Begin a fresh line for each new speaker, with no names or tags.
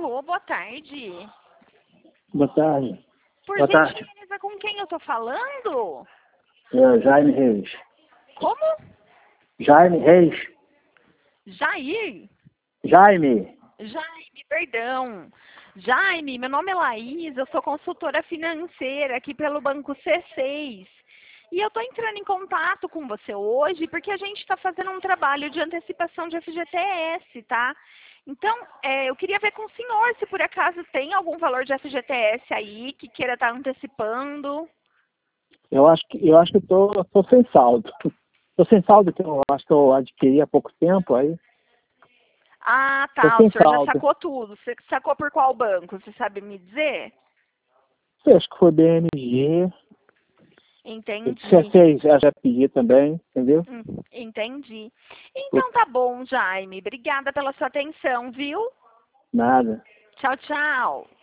Alô, boa tarde.
Boa tarde.
Por
Boa tarde.
gentileza, com quem eu tô falando?
Jaime Reis.
Como?
Jaime Reis.
Jair?
Jaime.
Jaime, perdão. Jaime, meu nome é Laís, eu sou consultora financeira aqui pelo Banco C6. E eu estou entrando em contato com você hoje porque a gente está fazendo um trabalho de antecipação de FGTS, tá? Então, eu queria ver com o senhor se por acaso tem algum valor de FGTS aí que queira estar antecipando.
Eu acho que tô sem saldo. Tô sem saldo, que eu acho que eu adquiri há pouco tempo, aí
Ah,
tô
tá, o
sem
senhor já
saldo.
sacou tudo. Você sacou por qual banco? Você sabe me dizer?
Eu acho que foi BMG.
Entendi.
C6 eu já pedi também, entendeu?
Entendi. Então tá bom, Jaime. Obrigada pela sua atenção, viu?
Nada.
Tchau, tchau.